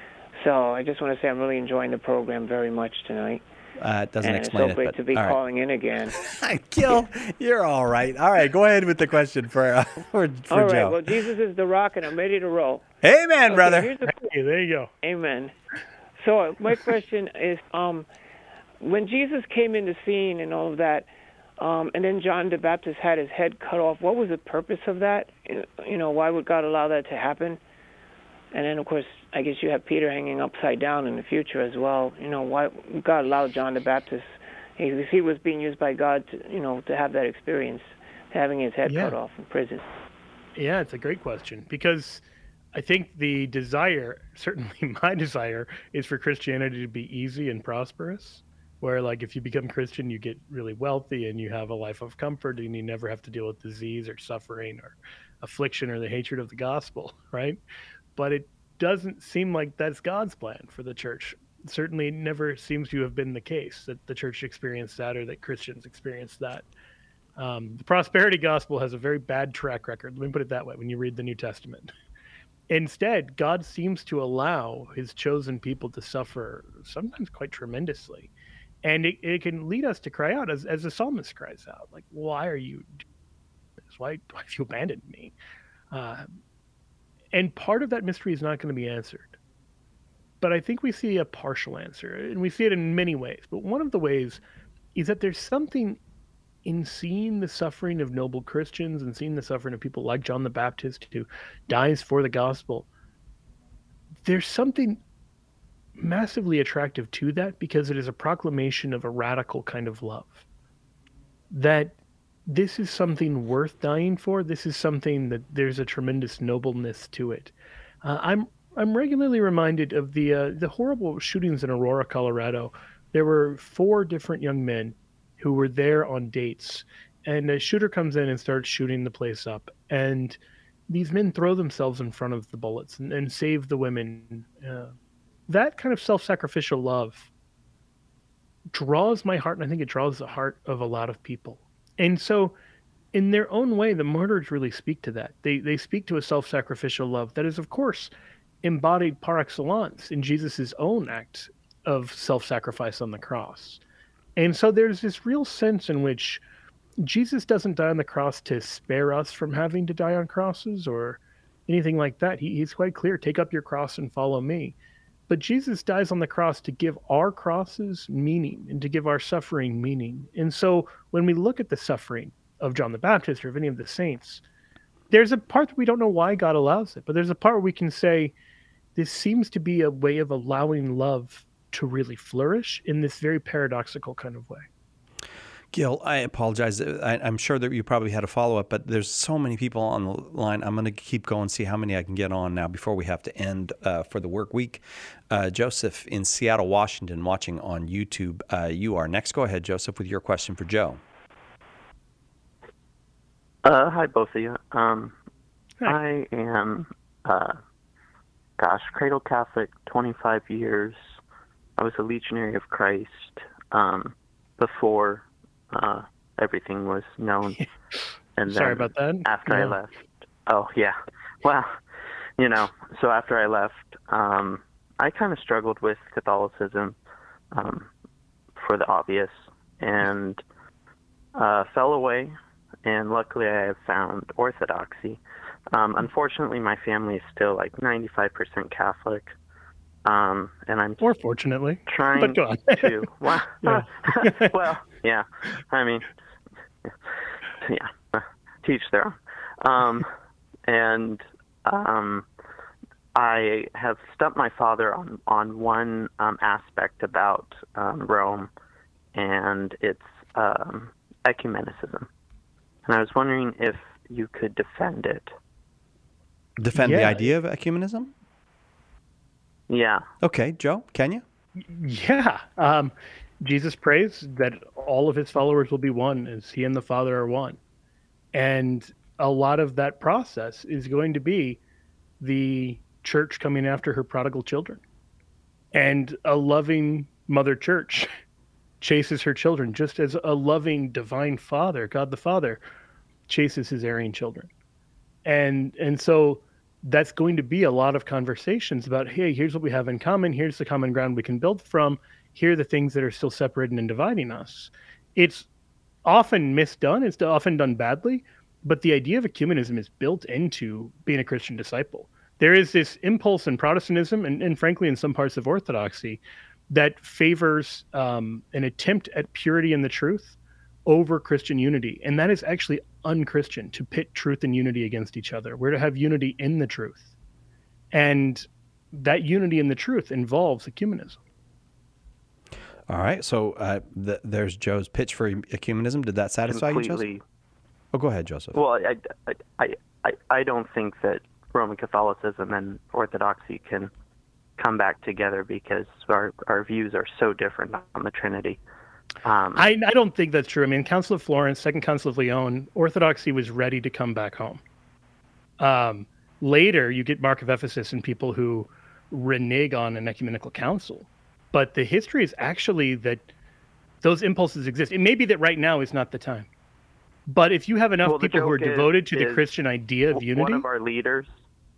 So I just want to say I'm really enjoying the program very much tonight. Uh, it doesn't and explain it's so great it, but to be all right. calling in again. Gil, you're all right. All right, go ahead with the question for uh, for, for all Joe. right, well, Jesus is the rock, and I'm ready to roll. Amen, okay, brother. Here's the... Hey, there you go. Amen. So uh, my question is, um, when Jesus came into scene and all of that, um, and then John the Baptist had his head cut off, what was the purpose of that? You know, why would God allow that to happen? And then, of course, I guess you have Peter hanging upside down in the future as well. You know, why God allowed John the Baptist? He, he was being used by God to, you know, to have that experience, having his head Yeah. cut off in prison. Yeah, it's a great question, because I think the desire, certainly my desire, is for Christianity to be easy and prosperous, where, like, if you become Christian, you get really wealthy and you have a life of comfort and you never have to deal with disease or suffering or affliction or the hatred of the gospel, right? But it doesn't seem like that's God's plan for the church. It certainly never seems to have been the case that the church experienced that or that Christians experienced that. Um, the prosperity gospel has a very bad track record. Let me put it that way when you read the New Testament. Instead, God seems to allow his chosen people to suffer, sometimes quite tremendously. And it, it can lead us to cry out, as, as the psalmist cries out, like, why are you doing this? Why, why have you abandoned me? Uh, and part of that mystery is not going to be answered. But I think we see a partial answer, and we see it in many ways. But one of the ways is that there's something in seeing the suffering of noble Christians and seeing the suffering of people like John the Baptist who dies for the gospel. There's something massively attractive to that, because it is a proclamation of a radical kind of love. That this is something worth dying for. This is something that there's a tremendous nobleness to it. Uh, I'm I'm regularly reminded of the uh, the horrible shootings in Aurora, Colorado. There were four different young men who were there on dates, and a shooter comes in and starts shooting the place up. And these men throw themselves in front of the bullets and, and save the women. Uh, that kind of self-sacrificial love draws my heart, and I think it draws the heart of a lot of people. And so, in their own way, the martyrs really speak to that. They they speak to a self-sacrificial love that is, of course, embodied par excellence in Jesus' own act of self-sacrifice on the cross. And so there's this real sense in which Jesus doesn't die on the cross to spare us from having to die on crosses or anything like that. He, he's quite clear, take up your cross and follow me. But Jesus dies on the cross to give our crosses meaning and to give our suffering meaning. And so when we look at the suffering of John the Baptist or of any of the saints, there's a part that we don't know why God allows it, but there's a part where we can say, this seems to be a way of allowing love to really flourish in this very paradoxical kind of way. Gil, I apologize. I, I'm sure that you probably had a follow-up, but there's so many people on the line. I'm going to keep going, see how many I can get on now before we have to end uh, for the work week. Uh, Joseph in Seattle, Washington, watching on YouTube. Uh, you are next. Go ahead, Joseph, with your question for Joe. Uh, hi, both of you. Um, I am, uh, gosh, Cradle Catholic, twenty-five years. I was a Legionary of Christ um, before uh, everything was known. And Sorry then about that. After Yeah. I left. Oh, yeah. Well, you know, so after I left, um, I kind of struggled with Catholicism um, for the obvious and uh, fell away. And luckily I have found Orthodoxy. Um, unfortunately, my family is still like ninety-five percent Catholic. Um, and I'm or fortunately trying but go on. to. Well, yeah. well, yeah. I mean, yeah. Teach their own. Um, and um, I have stumped my father on on one um, aspect about um, Rome, and it's um, ecumenicism. And I was wondering if you could defend it. Defend Yeah. the idea of ecumenism? Yeah. Okay, Joe, can you? Yeah. Um, Jesus prays that all of his followers will be one as he and the Father are one. And a lot of that process is going to be the church coming after her prodigal children. And a loving mother church chases her children, just as a loving divine Father, God the Father, chases his erring children. And and so that's going to be a lot of conversations about, hey, here's what we have in common. Here's the common ground we can build from. Here are the things that are still separating and dividing us. It's often misdone. It's often done badly. But the idea of ecumenism is built into being a Christian disciple. There is this impulse in Protestantism and, and frankly, in some parts of Orthodoxy that favors um, an attempt at purity in the truth over Christian unity. And that is actually un-Christian, to pit truth and unity against each other. We're to have unity in the truth. And that unity in the truth involves ecumenism. All right. So uh, th- there's Joe's pitch for ecumenism. Did that satisfy Completely. you, Joseph? Oh, go ahead, Joseph. Well, I, I, I, I don't think that Roman Catholicism and Orthodoxy can come back together because our, our views are so different on the Trinity. Um, I, I don't think that's true. I mean, Council of Florence, Second Council of Lyon, Orthodoxy was ready to come back home. Um, later, you get Mark of Ephesus and people who renege on an ecumenical council. But the history is actually that those impulses exist. It may be that right now is not the time. But if you have enough well, people who are is, devoted to the is Christian idea of unity... One of our leaders...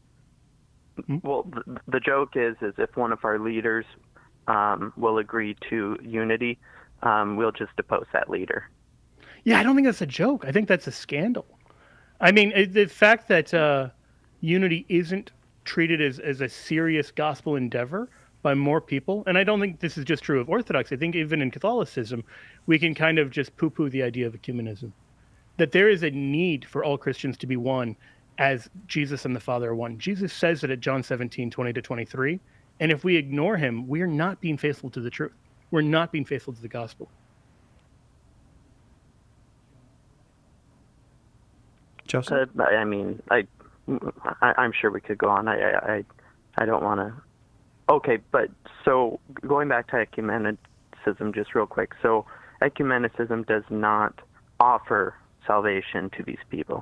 Hmm? Well, the, the joke is, is if one of our leaders um, will agree to unity, um, we'll just depose that leader. Yeah, I don't think that's a joke. I think that's a scandal. I mean, it, the fact that uh, unity isn't treated as, as a serious gospel endeavor by more people, and I don't think this is just true of Orthodox. I think even in Catholicism, we can kind of just poo-poo the idea of ecumenism. That there is a need for all Christians to be one as Jesus and the Father are one. Jesus says it at John seventeen, twenty to twenty-three, and if we ignore him, we are not being faithful to the truth. We're not being faithful to the gospel. Joseph? Uh, I mean, I, I, I'm sure we could go on. I, I, I don't want to. Okay, but so going back to ecumenicism just real quick. So ecumenicism does not offer salvation to these people.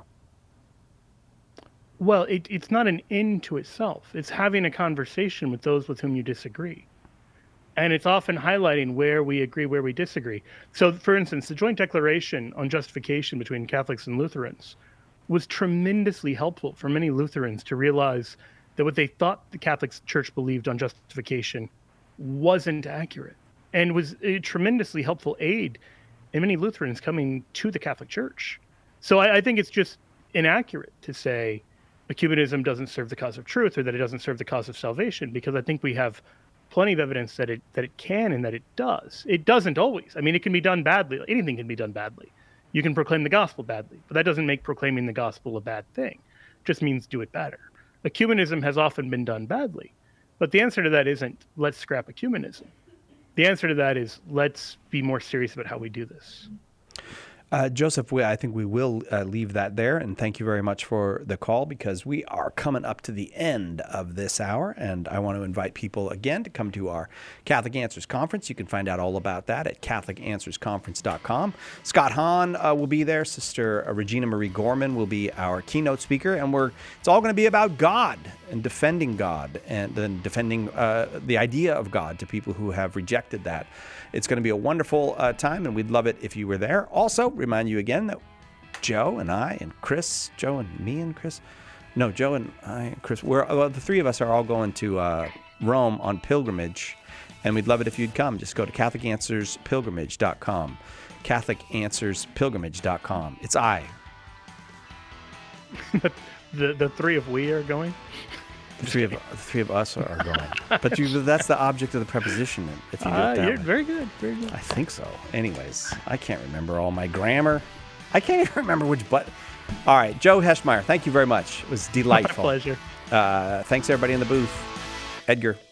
Well, it, it's not an end to itself. It's having a conversation with those with whom you disagree. And it's often highlighting where we agree, where we disagree. So, for instance, the joint declaration on justification between Catholics and Lutherans was tremendously helpful for many Lutherans to realize that what they thought the Catholic Church believed on justification wasn't accurate, and was a tremendously helpful aid in many Lutherans coming to the Catholic Church. So I, I think it's just inaccurate to say ecumenism doesn't serve the cause of truth or that it doesn't serve the cause of salvation, because I think we have plenty of evidence that it that it can and that it does. It doesn't always. I mean, it can be done badly. Anything can be done badly. You can proclaim the gospel badly, but that doesn't make proclaiming the gospel a bad thing. It just means do it better. Ecumenism has often been done badly, but the answer to that isn't let's scrap ecumenism. The answer to that is let's be more serious about how we do this. Uh, Joseph, we, I think we will uh, leave that there, and thank you very much for the call, because we are coming up to the end of this hour, and I want to invite people again to come to our Catholic Answers Conference. You can find out all about that at Catholic Answers Conference dot com. Scott Hahn uh, will be there. Sister uh, Regina Marie Gorman will be our keynote speaker, and we're it's all going to be about God and defending God and then defending uh, the idea of God to people who have rejected that. It's going to be a wonderful uh, time, and we'd love it if you were there. Also, remind you again that Joe and I and Chris, Joe and me and Chris, no, Joe and I and Chris, we're, well, the three of us are all going to uh, Rome on pilgrimage, and we'd love it if you'd come. Just go to Catholic Answers Pilgrimage dot com. Catholic Answers Pilgrimage dot com. It's I. the the three of we are going? The three of the three of us are going, but you, that's the object of the preposition. If you Uh, get you're that, very good, very good. I think so. Anyways, I can't remember all my grammar. I can't even remember which button. All right, Joe Heschmeyer, thank you very much. It was delightful. My pleasure. Uh, thanks everybody in the booth. Edgar.